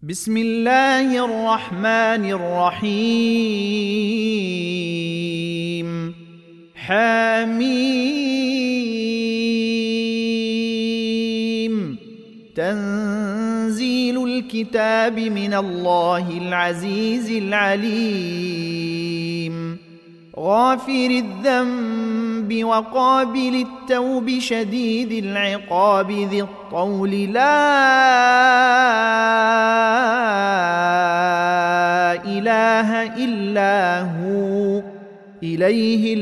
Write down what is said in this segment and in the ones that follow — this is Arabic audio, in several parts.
بسم الله الرحمن الرحيم حميم تنزيل الكتاب من الله العزيز العليم غافر الذنب وقابل التوب شديد العقاب ذي الطول لا إله إلا هو إليه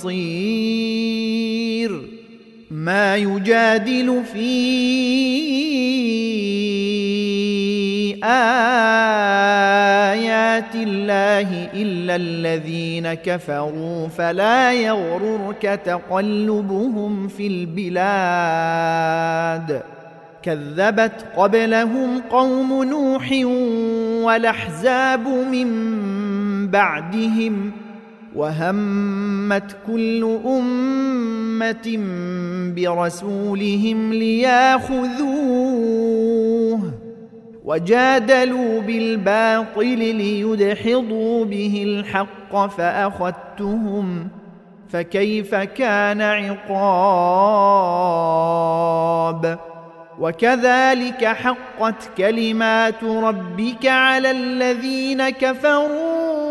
المصير ما يجادل في آيات الله إلا الذين كفروا فلا يغررك تقلبهم في البلاد كذبت قبلهم قوم نوح والأحزاب من بعدهم وهمت كل أمة برسولهم لياخذوه وجادلوا بالباطل ليدحضوا به الحق فأخذتهم فكيف كان عقاب وكذلك حقت كلمات ربك على الذين كفروا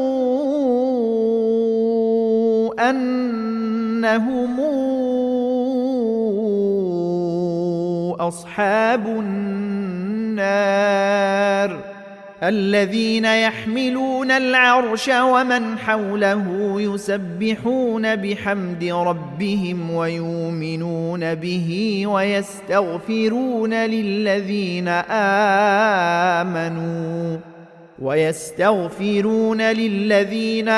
أنهم أصحاب النار الذين يحملون العرش ومن حوله يسبحون بحمد ربهم ويؤمنون به ويستغفرون للذين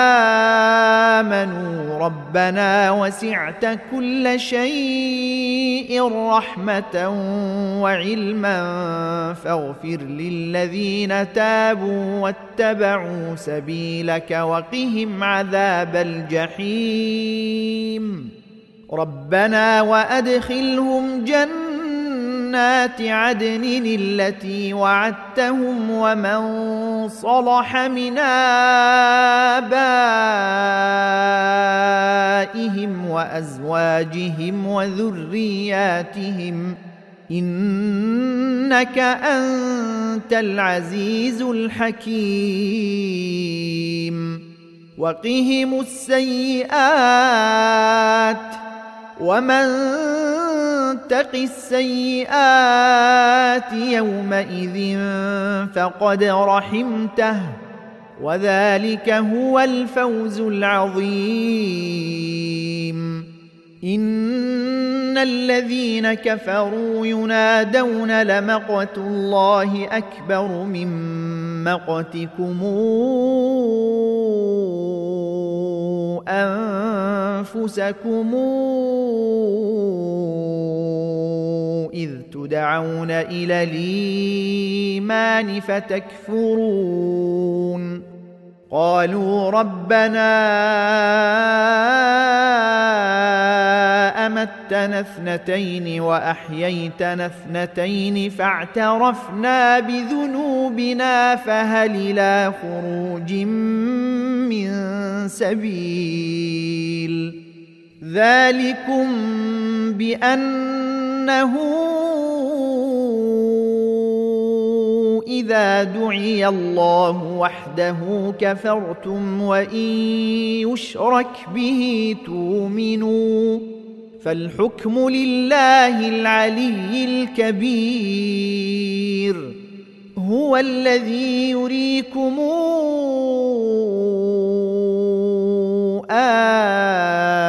آمنوا ربنا وسعت كل شيء رحمة وعلما فاغفر للذين تابوا واتبعوا سبيلك وقهم عذاب الجحيم ربنا وأدخلهم جنات عدن التي وعدتهم ومن صلح من آبائهم وأزواجهم وذرياتهم إنك أنت العزيز الحكيم وقهم السيئات ومن تق السيئات يومئذ فقد رحمته وذلك هو الفوز العظيم إن الذين كفروا ينادون لمقت الله أكبر من مقتكم أنفسكم إذ تدعون إلى الإيمان فتكفرون قالوا ربنا أمتنا اثنتين وأحييتنا اثنتين فاعترفنا بذنوبنا فهل إلى خروج من سبيل ذلكم بأنه إذا دعي الله وحده كفرتم وإن يشرك به تؤمنوا فالحكم لله العلي الكبير هو الذي يريكم